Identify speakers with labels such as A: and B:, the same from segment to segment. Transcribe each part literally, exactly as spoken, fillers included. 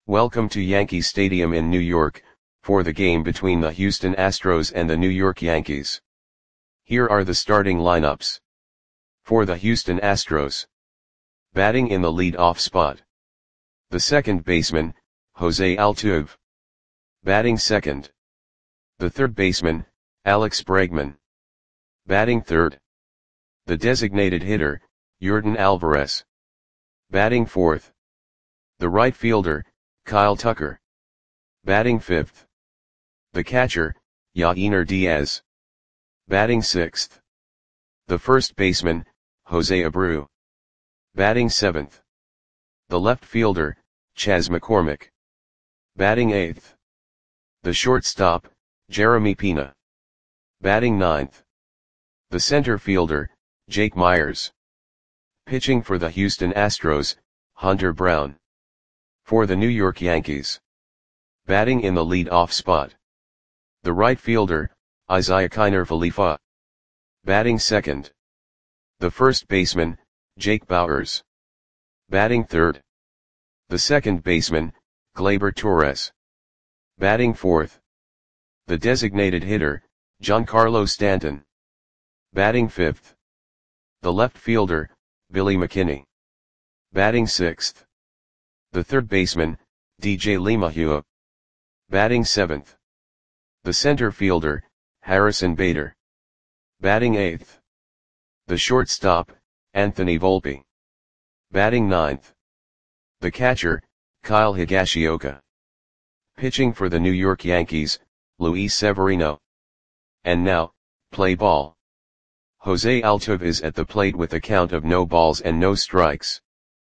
A: Welcome to Yankee Stadium in New York, for the game between the Houston Astros and the New York Yankees. Here are the starting lineups. For the Houston Astros. Batting in the lead-off spot. The second baseman, Jose Altuve. Batting second. The third baseman, Alex Bregman. Batting third. The designated hitter, Yordan Alvarez. Batting fourth. The right fielder, Kyle Tucker. Batting fifth. The catcher, Yainer Diaz. Batting sixth. The first baseman, Jose Abreu. Batting seventh. The left fielder, Chas McCormick. Batting eighth. The shortstop, Jeremy Pena. Batting ninth. The center fielder, Jake Meyers. Pitching for the Houston Astros, Hunter Brown. For the New York Yankees. Batting in the lead-off spot. The right fielder, Isiah Kiner Falefa. Batting second. The first baseman, Jake Bauers. Batting third. The second baseman, Gleyber Torres. Batting fourth. The designated hitter, Giancarlo Stanton. Batting fifth. The left fielder, Billy McKinney. Batting sixth. The third baseman, D J LeMahieu. Batting seventh. The center fielder, Harrison Bader. Batting eighth. The shortstop, Anthony Volpe. Batting ninth. The catcher, Kyle Higashioka. Pitching for the New York Yankees, Luis Severino. And now, play ball. Jose Altuve is at the plate with a count of no balls and no strikes.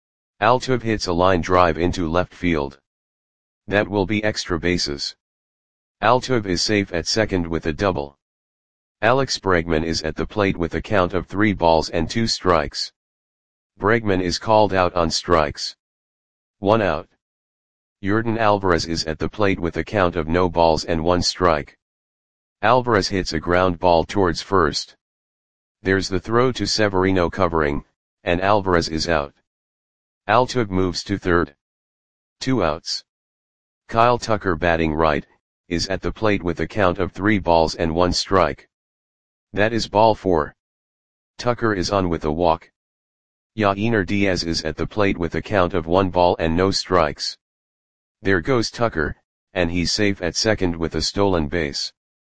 A: Altuve hits a line drive into left field. That will be extra bases. Altuve is safe at second with a double. Alex Bregman is at the plate with a count of three balls and two strikes. Bregman is called out on strikes. One out. Yordan Alvarez is at the plate with a count of no balls and one strike. Alvarez hits a ground ball towards first. There's the throw to Severino covering, and Alvarez is out. Altuve moves to third. Two outs. Kyle Tucker, batting right, is at the plate with a count of three balls and one strike. That is ball four. Tucker is on with a walk. Yainer Diaz is at the plate with a count of one ball and no strikes. There goes Tucker, and he's safe at second with a stolen base.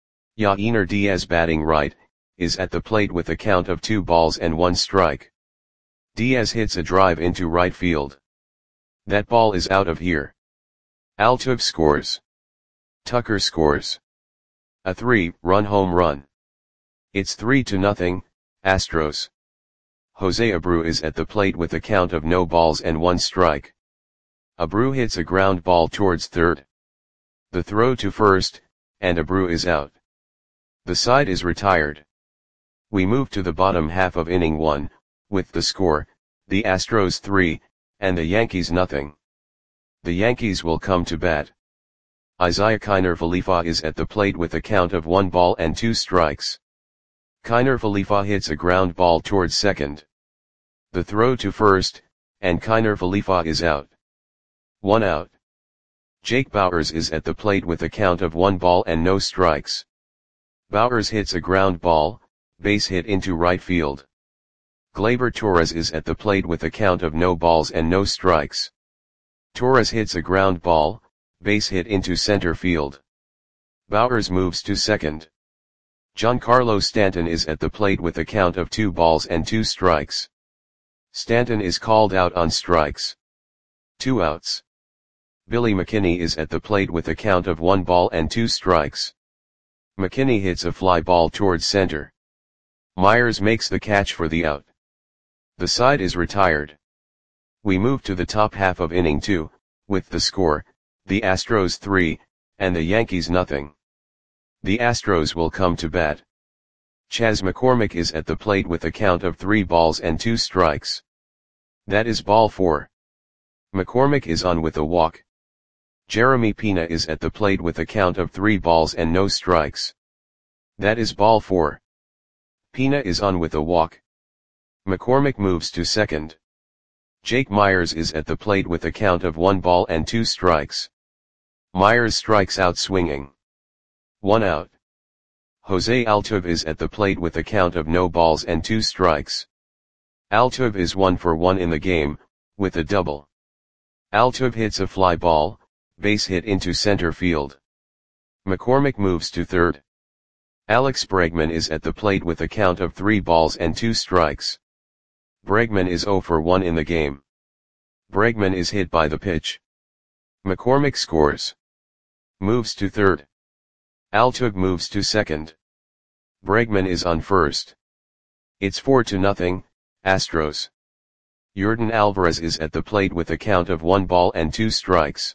A: Yainer Diaz, batting right, is at the plate with a count of two balls and one strike. Diaz hits a drive into right field. That ball is out of here. Altuve scores. Tucker scores. A three-run home run. It's three to nothing, Astros. Jose Abreu is at the plate with a count of no balls and one strike. Abreu hits a ground ball towards third. The throw to first, and Abreu is out. The side is retired. We move to the bottom half of inning one, with the score, the Astros three, and the Yankees nothing. The Yankees will come to bat. Isiah Kiner Falefa is at the plate with a count of one ball and two strikes. Kiner Falefa hits a ground ball towards second. The throw to first, and Kiner Falefa is out. One out. Jake Bauers is at the plate with a count of one ball and no strikes. Bauers hits a ground ball, base hit into right field. Gleyber Torres is at the plate with a count of no balls and no strikes. Torres hits a ground ball, base hit into center field. Bauers moves to second. Giancarlo Stanton is at the plate with a count of two balls and two strikes. Stanton is called out on strikes. Two outs. Billy McKinney is at the plate with a count of one ball and two strikes. McKinney hits a fly ball towards center. Meyers makes the catch for the out. The side is retired. We move to the top half of inning two, with the score, the Astros three, and the Yankees nothing. The Astros will come to bat. Chas McCormick is at the plate with a count of three balls and two strikes. That is ball four. McCormick is on with a walk. Jeremy Pena is at the plate with a count of three balls and no strikes. That is ball four. Pena is on with a walk. McCormick moves to second. Jake Myers is at the plate with a count of one ball and two strikes. Myers strikes out swinging. One out. Jose Altuve is at the plate with a count of no balls and two strikes. Altuve is one for one in the game, with a double. Altuve hits a fly ball, base hit into center field. McCormick moves to third. Alex Bregman is at the plate with a count of three balls and two strikes. Bregman is zero for one in the game. Bregman is hit by the pitch. McCormick scores. Moves to third. Altuve moves to second. Bregman is on first. It's four to nothing, Astros. Yordan Alvarez is at the plate with a count of one ball and two strikes.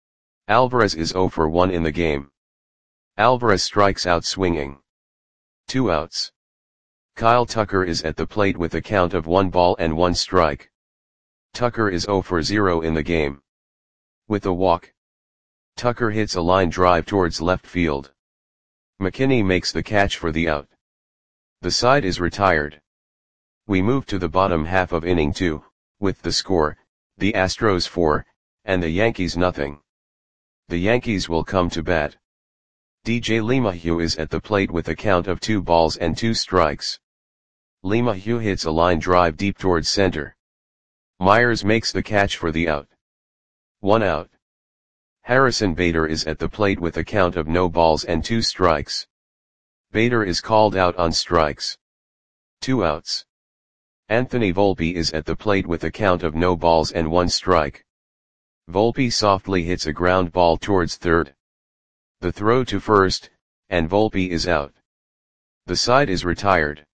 A: Alvarez is zero for one in the game. Alvarez strikes out swinging. Two outs. Kyle Tucker is at the plate with a count of one ball and one strike. Tucker is zero for zero in the game. With a walk. Tucker hits a line drive towards left field. McKinney makes the catch for the out. The side is retired. We move to the bottom half of inning two, with the score, the Astros four, and the Yankees nothing. The Yankees will come to bat. D J LeMahieu is at the plate with a count of two balls and two strikes. LeMahieu hits a line drive deep towards center. Myers makes the catch for the out. One out. Harrison Bader is at the plate with a count of no balls and two strikes. Bader is called out on strikes. Two outs. Anthony Volpe is at the plate with a count of no balls and one strike. Volpe softly hits a ground ball towards third. The throw to first, and Volpe is out. The side is retired.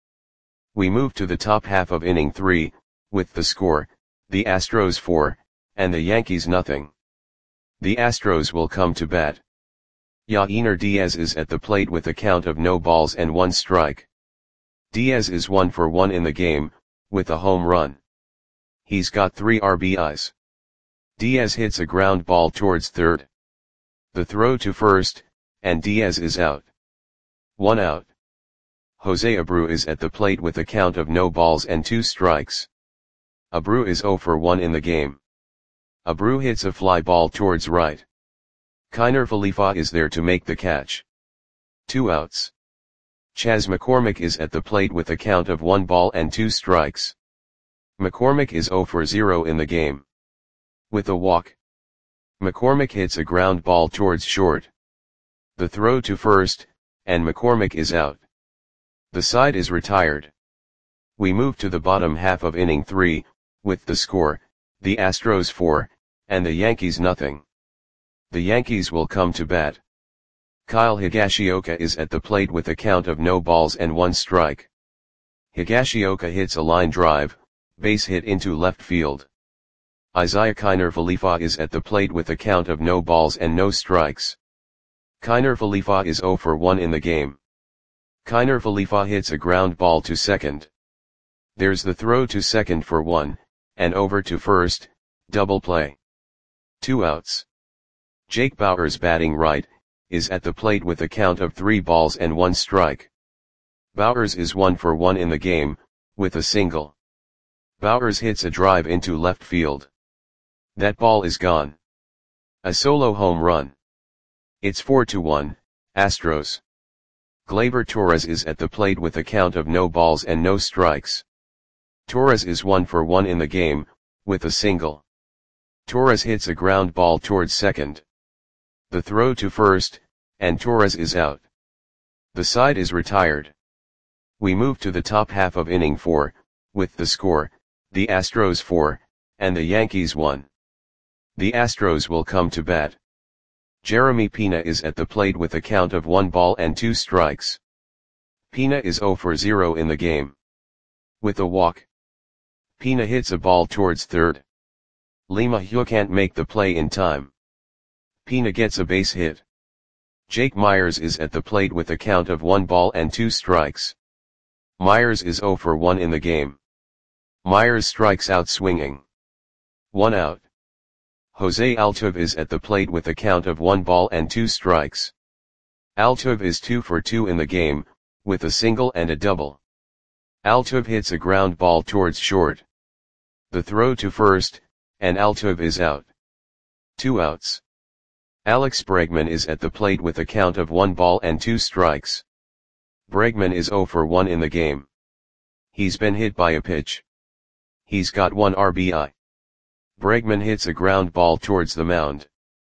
A: We move to the top half of inning three, with the score, the Astros four, and the Yankees nothing. The Astros will come to bat. Yainer Diaz is at the plate with a count of no balls and one strike. Diaz is one for one in the game, with a home run. He's got three R B Is. Diaz hits a ground ball towards third. The throw to first, and Diaz is out. One out. Jose Abreu is at the plate with a count of no balls and two strikes. Abreu is zero for one in the game. Abreu hits a fly ball towards right. Kiner Falefa is there to make the catch. Two outs. Chas McCormick is at the plate with a count of one ball and two strikes. McCormick is zero for zero in the game. With a walk. McCormick hits a ground ball towards short. The throw to first, and McCormick is out. The side is retired. We move to the bottom half of inning three, with the score, the Astros four, and the Yankees nothing. The Yankees will come to bat. Kyle Higashioka is at the plate with a count of no balls and one strike. Higashioka hits a line drive, base hit into left field. Isiah Kiner Falefa is at the plate with a count of no balls and no strikes. Kiner Falefa is zero for one in the game. Kiner Falefa hits a ground ball to second. There's the throw to second for one, and over to first, double play. Two outs. Jake Bauers batting right, is at the plate with a count of three balls and one strike. Bauers is one for one in the game, with a single. Bauers hits a drive into left field. That ball is gone. A solo home run. It's four to one, Astros. Gleyber Torres is at the plate with a count of no balls and no strikes. Torres is one for one in the game, with a single. Torres hits a ground ball towards second. The throw to first, and Torres is out. The side is retired. We move to the top half of inning four, with the score, the Astros four, and the Yankees one. The Astros will come to bat. Jeremy Pena is at the plate with a count of one ball and two strikes. Pena is zero for zero in the game. With a walk. Pena hits a ball towards third. LeMahieu can't make the play in time. Pena gets a base hit. Jake Myers is at the plate with a count of one ball and two strikes. Myers is zero for one in the game. Myers strikes out swinging. One out. Jose Altuve is at the plate with a count of one ball and two strikes. Altuve is two for two in the game, with a single and a double. Altuve hits a ground ball towards short. The throw to first, and Altuve is out. Two outs. Alex Bregman is at the plate with a count of one ball and two strikes. Bregman is oh for one in the game. He's been hit by a pitch. He's got one R B I. Bregman hits a ground ball towards the mound.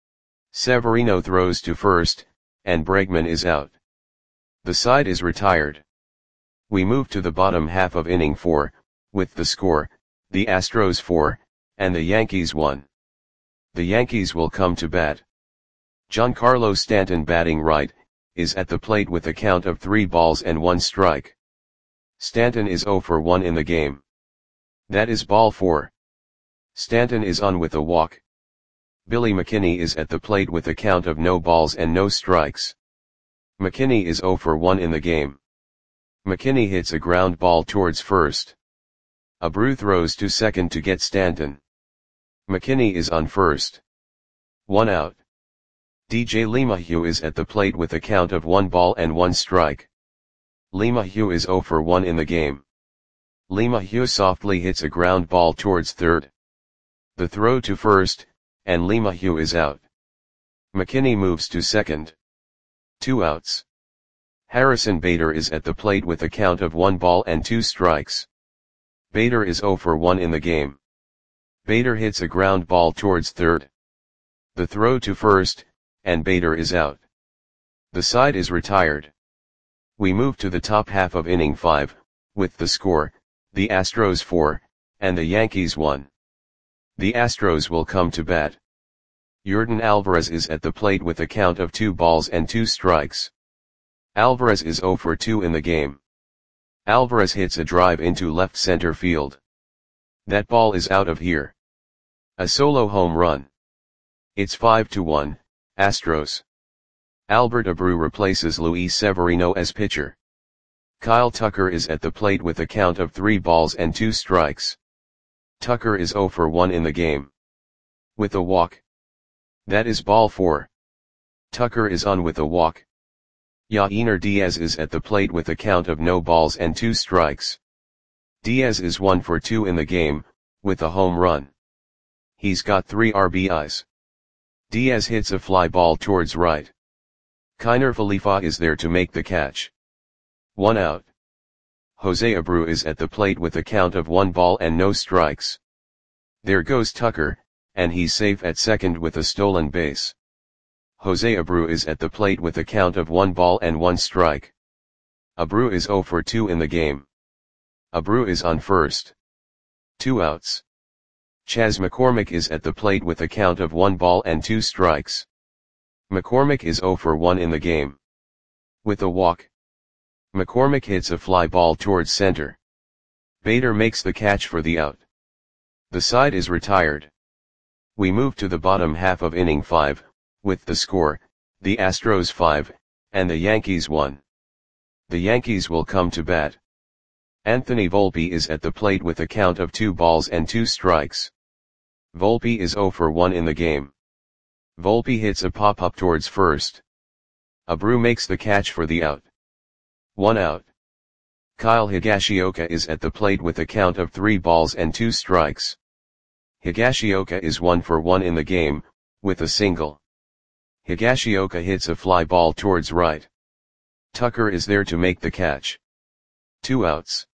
A: Severino throws to first, and Bregman is out. The side is retired. We move to the bottom half of inning four, with the score, the Astros four, and the Yankees one. The Yankees will come to bat. Giancarlo Stanton, batting right, is at the plate with a count of three balls and one strike. Stanton is oh for one in the game. That is ball four. Stanton is on with a walk. Billy McKinney is at the plate with a count of no balls and no strikes. McKinney is oh for one in the game. McKinney hits a ground ball towards first. Abreu throws to second to get Stanton. McKinney is on first. One out. D J LeMahieu is at the plate with a count of one ball and one strike. LeMahieu is oh for one in the game. LeMahieu softly hits a ground ball towards third. The throw to first, and LeMahieu is out. McKinney moves to second. Two outs. Harrison Bader is at the plate with a count of one ball and two strikes. Bader is oh for one in the game. Bader hits a ground ball towards third. The throw to first, and Bader is out. The side is retired. We move to the top half of inning five, with the score, the Astros four, and the Yankees one. The Astros will come to bat. Yordan Alvarez is at the plate with a count of two balls and two strikes. Alvarez is oh for two in the game. Alvarez hits a drive into left center field. That ball is out of here. A solo home run. It's five to one, Astros. Albert Abreu replaces Luis Severino as pitcher. Kyle Tucker is at the plate with a count of three balls and two strikes. Tucker is oh for one in the game. With a walk. That is ball four. Tucker is on with a walk. Yainer Diaz is at the plate with a count of no balls and two strikes. Diaz is one for two in the game, with a home run. He's got three R B Is. Diaz hits a fly ball towards right. Kiner Falefa is there to make the catch. One out. Jose Abreu is at the plate with a count of one ball and no strikes. There goes Tucker, and he's safe at second with a stolen base. Jose Abreu is at the plate with a count of one ball and one strike. Abreu is oh for two in the game. Abreu is on first. Two outs. Chas McCormick is at the plate with a count of one ball and two strikes. McCormick is oh for one in the game. With a walk. McCormick hits a fly ball towards center. Bader makes the catch for the out. The side is retired. We move to the bottom half of inning five, with the score, the Astros five, and the Yankees one. The Yankees will come to bat. Anthony Volpe is at the plate with a count of two balls and two strikes. Volpe is oh for one in the game. Volpe hits a pop-up towards first. Abreu makes the catch for the out. One out. Kyle Higashioka is at the plate with a count of three balls and two strikes. Higashioka is one for one in the game, with a single. Higashioka hits a fly ball towards right. Tucker is there to make the catch. Two outs.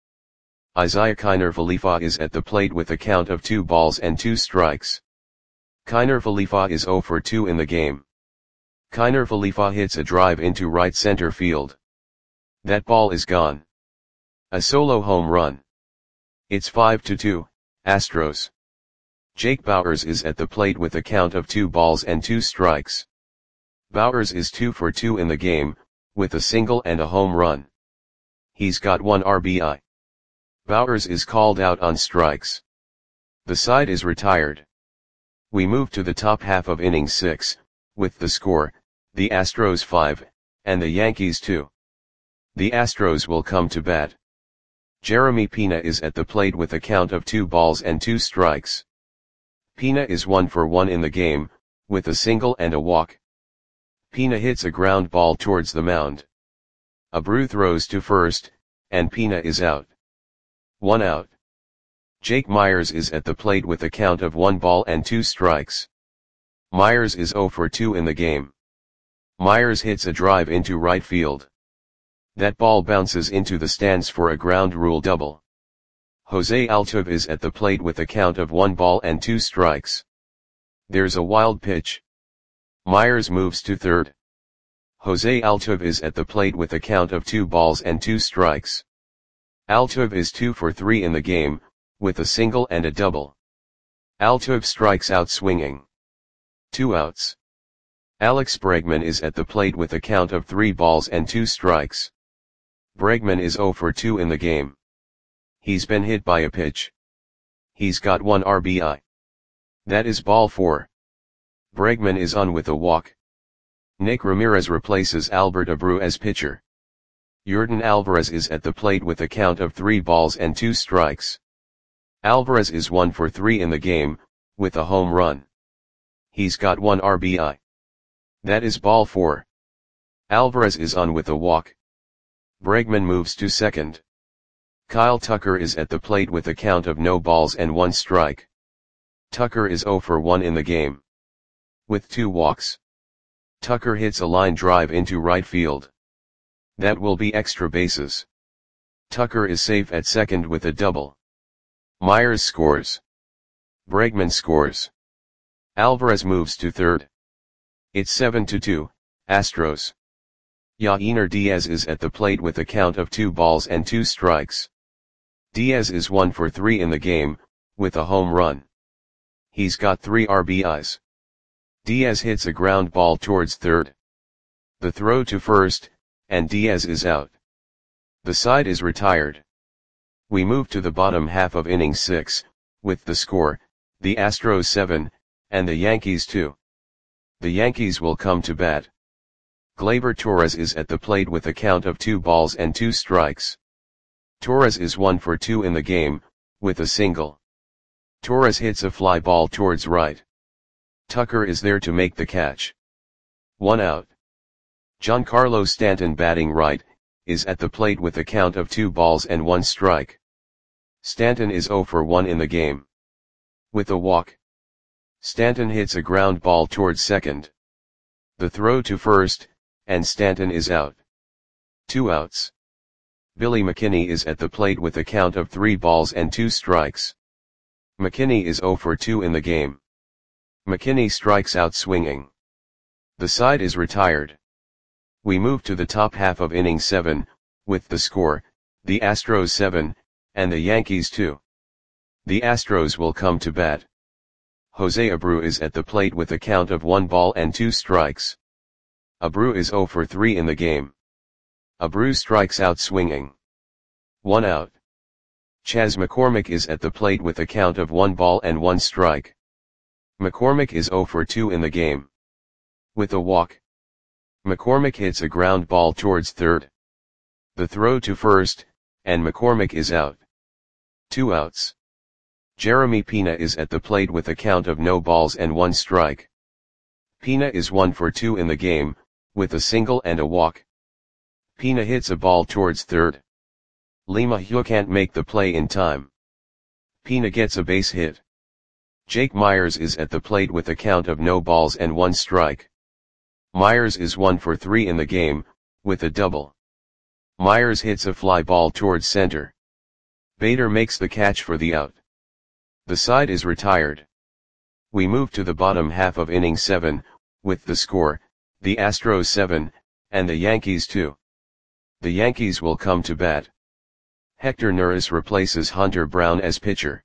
A: Isiah Kiner Falefa is at the plate with a count of two balls and two strikes. Kiner Falefa is oh for two in the game. Kiner Falefa hits a drive into right center field. That ball is gone. A solo home run. It's five to two, Astros. Jake Bauers is at the plate with a count of two balls and two strikes. Bauers is two for two in the game, with a single and a home run. He's got one R B I. Bauers is called out on strikes. The side is retired. We move to the top half of inning six, with the score, the Astros five, and the Yankees two. The Astros will come to bat. Jeremy Pena is at the plate with a count of two balls and two strikes. Pena is one for one in the game, with a single and a walk. Pena hits a ground ball towards the mound. Abreu throws to first, and Pena is out. One out. Jake Meyers is at the plate with a count of one ball and two strikes. Meyers is zero for two in the game. Meyers hits a drive into right field. That ball bounces into the stands for a ground rule double. Jose Altuve is at the plate with a count of one ball and two strikes. There's a wild pitch. Meyers moves to third. Jose Altuve is at the plate with a count of two balls and two strikes. Altuve is two for three in the game, with a single and a double. Altuve strikes out swinging. Two outs. Alex Bregman is at the plate with a count of three balls and two strikes. Bregman is zero for two in the game. He's been hit by a pitch. He's got one R B I. That is ball four. Bregman is on with a walk. Nick Ramirez replaces Albert Abreu as pitcher. Yordan Alvarez is at the plate with a count of three balls and two strikes. Alvarez is one for three in the game, with a home run. He's got one R B I. That is ball four. Alvarez is on with a walk. Bregman moves to second. Kyle Tucker is at the plate with a count of no balls and one strike. Tucker is zero for one in the game. With two walks. Tucker hits a line drive into right field. That will be extra bases. Tucker is safe at second with a double. Meyers scores. Bregman scores. Alvarez moves to third. It's seven to two, Astros. Yainer Diaz is at the plate with a count of two balls and two strikes. Diaz is one for three in the game, with a home run. He's got three R B Is. Diaz hits a ground ball towards third. The throw to first, and Diaz is out. The side is retired. We move to the bottom half of inning six, with the score, the Astros seven, and the Yankees two. The Yankees will come to bat. Gleyber Torres is at the plate with a count of two balls and two strikes. Torres is one for two in the game, with a single. Torres hits a fly ball towards right. Tucker is there to make the catch. One out. Giancarlo Stanton, batting right, is at the plate with a count of two balls and one strike. Stanton is zero for one in the game. With a walk. Stanton hits a ground ball towards second. The throw to first, and Stanton is out. Two outs. Billy McKinney is at the plate with a count of three balls and two strikes. McKinney is zero for two in the game. McKinney strikes out swinging. The side is retired. We move to the top half of inning seven, with the score, the Astros seven, and the Yankees two. The Astros will come to bat. Jose Abreu is at the plate with a count of one ball and two strikes. Abreu is zero for three in the game. Abreu strikes out swinging. One out. Chas McCormick is at the plate with a count of one ball and one strike. McCormick is zero for two in the game. With a walk. McCormick hits a ground ball towards third. The throw to first, and McCormick is out. Two outs. Jeremy Pena is at the plate with a count of no balls and one strike. Pena is one for two in the game, with a single and a walk. Pena hits a ball towards third. LeMahieu can't make the play in time. Pena gets a base hit. Jake Meyers is at the plate with a count of no balls and one strike. Meyers is one for three in the game, with a double. Meyers hits a fly ball towards center. Bader makes the catch for the out. The side is retired. We move to the bottom half of inning seven, with the score, the Astros seven, and the Yankees two. The Yankees will come to bat. Hector Neris replaces Hunter Brown as pitcher.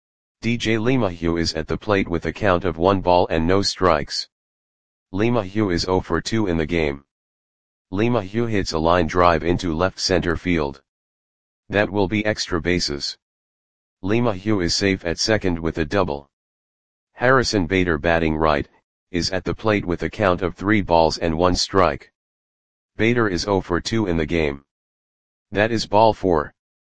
A: D J LeMahieu is at the plate with a count of one ball and no strikes. LeMahieu is zero for two in the game. LeMahieu hits a line drive into left center field. That will be extra bases. LeMahieu is safe at second with a double. Harrison Bader, batting right, is at the plate with a count of three balls and one strike. Bader is zero for two in the game. That is ball four.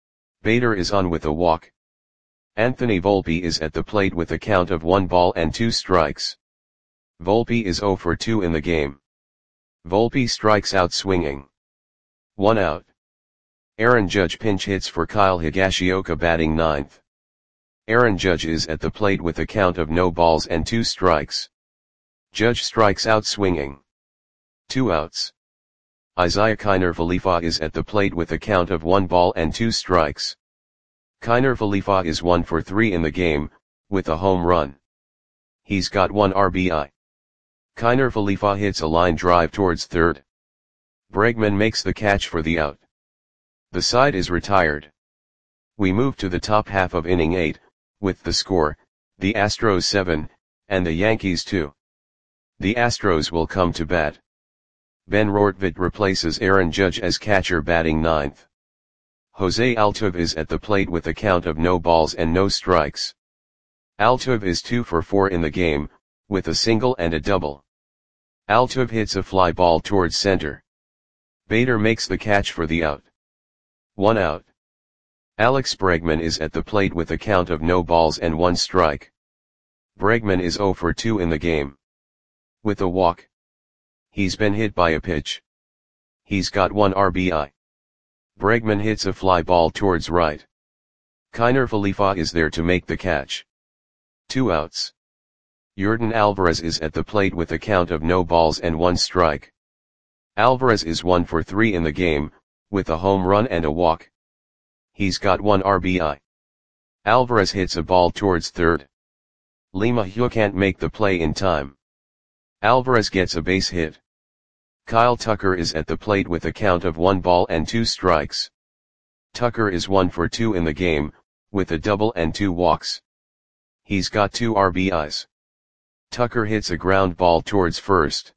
A: Bader is on with a walk. Anthony Volpe is at the plate with a count of one ball and two strikes. Volpe is zero for two in the game. Volpe strikes out swinging. One out. Aaron Judge pinch hits for Kyle Higashioka, batting ninth. Aaron Judge is at the plate with a count of no balls and two strikes. Judge strikes out swinging. Two outs. Isaiah Kiner Falefa is at the plate with a count of one ball and two strikes. Kiner Falefa is one for three in the game, with a home run. He's got one R B I. Kiner Falefa hits a line drive towards third. Bregman makes the catch for the out. The side is retired. We move to the top half of inning eight, with the score, the Astros seven, and the Yankees two. The Astros will come to bat. Ben Rortvedt replaces Aaron Judge as catcher batting ninth. Jose Altuve is at the plate with a count of no balls and no strikes. Altuve is two for four in the game, with a single and a double. Altuve hits a fly ball towards center. Bader makes the catch for the out. One out. Alex Bregman is at the plate with a count of no balls and one strike. Bregman is zero for two in the game. With a walk. He's been hit by a pitch. He's got one R B I. Bregman hits a fly ball towards right. Kiner Falefa is there to make the catch. Two outs. Yordan Alvarez is at the plate with a count of no balls and one strike. Alvarez is one for three in the game, with a home run and a walk. He's got one R B I. Alvarez hits a ball towards third. LeMahieu can't make the play in time. Alvarez gets a base hit. Kyle Tucker is at the plate with a count of one ball and two strikes. Tucker is one for two in the game, with a double and two walks. He's got two R B Is. Tucker hits a ground ball towards first.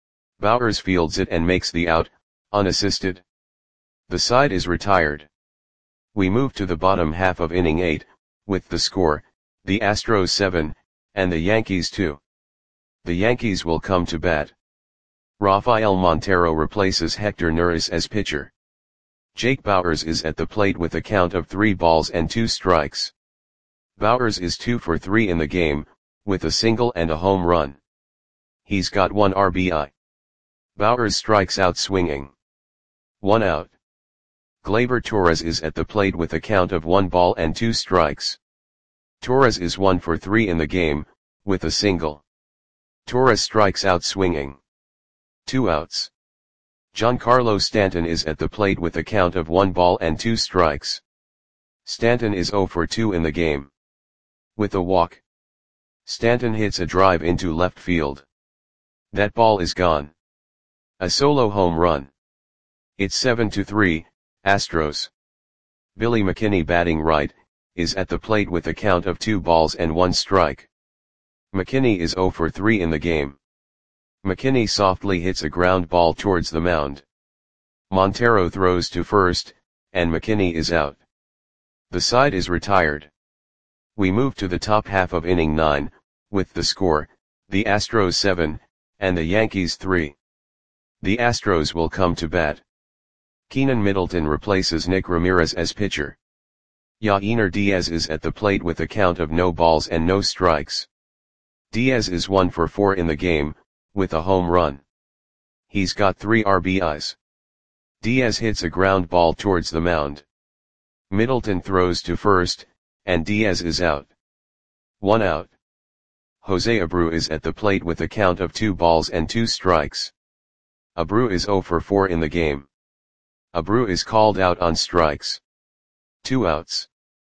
A: Bowers fields it and makes the out, unassisted. The side is retired. We move to the bottom half of inning eight, with the score, the Astros seven, and the Yankees two. The Yankees will come to bat. Rafael Montero replaces Hector Neris as pitcher. Jake Bauers is at the plate with a count of three balls and two strikes. Bauers is two for three in the game, with a single and a home run. He's got one R B I. Bauers strikes out swinging. One out. Gleyber Torres is at the plate with a count of one ball and two strikes. Torres is one for three in the game, with a single. Torres strikes out swinging. Two outs. Giancarlo Stanton is at the plate with a count of one ball and two strikes. Stanton is zero for two in the game. With a walk. Stanton hits a drive into left field. That ball is gone. A solo home run. It's seven to three, Astros. Billy McKinney batting right, is at the plate with a count of two balls and one strike. McKinney is zero for three in the game. McKinney softly hits a ground ball towards the mound. Montero throws to first, and McKinney is out. The side is retired. We move to the top half of inning nine, with the score, the Astros seven, and the Yankees three. The Astros will come to bat. Keenan Middleton replaces Nick Ramirez as pitcher. Yainer Diaz is at the plate with a count of no balls and no strikes. Diaz is one for four in the game, with a home run. He's got three R B Is. Diaz hits a ground ball towards the mound. Middleton throws to first, and Diaz is out. One out. Jose Abreu is at the plate with a count of two balls and two strikes. Abreu is zero for four in the game. Abreu is called out on strikes. Two outs.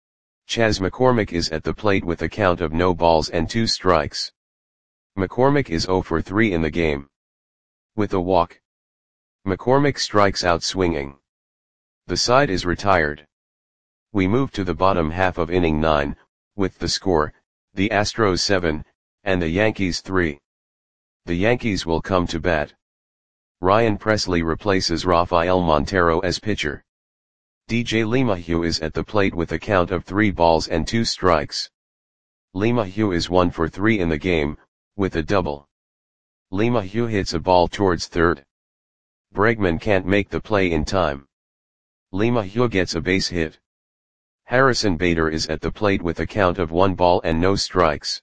A: Chas McCormick is at the plate with a count of no balls and two strikes. McCormick is zero for three in the game. With a walk. McCormick strikes out swinging. The side is retired. We move to the bottom half of inning nine, with the score, the Astros seven, and the Yankees three. The Yankees will come to bat. Ryan Presley replaces Rafael Montero as pitcher. D J LeMahieu is at the plate with a count of three balls and two strikes. LeMahieu is one for three in the game, with a double. LeMahieu hits a ball towards third. Bregman can't make the play in time. LeMahieu gets a base hit. Harrison Bader is at the plate with a count of one ball and no strikes.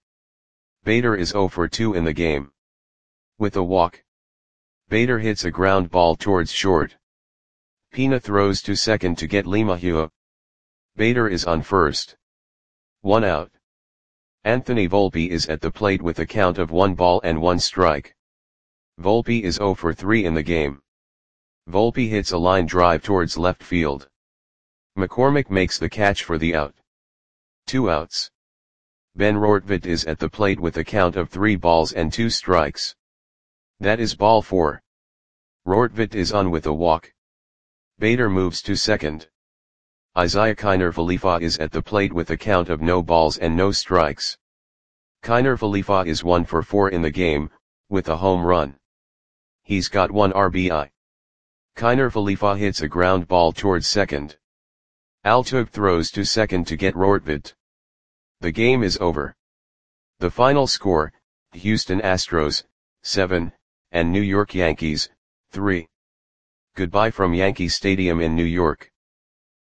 A: Bader is zero for two in the game. With a walk. Bader hits a ground ball towards short. Pina throws to second to get LeMahieu. Bader is on first. One out. Anthony Volpe is at the plate with a count of one ball and one strike. Volpe is zero for three in the game. Volpe hits a line drive towards left field. McCormick makes the catch for the out. Two outs. Ben Rortvedt is at the plate with a count of three balls and two strikes. That is ball four. Rortvedt is on with a walk. Bader moves to second. Isiah Kiner-Falefa is at the plate with a count of no balls and no strikes. Kiner-Falefa is one for four in the game, with a home run. He's got one R B I. Kiner-Falefa hits a ground ball towards second. Altuve throws to second to get Rortvedt. The game is over. The final score, Houston Astros, seven, and New York Yankees, three. Goodbye from Yankee Stadium in New York.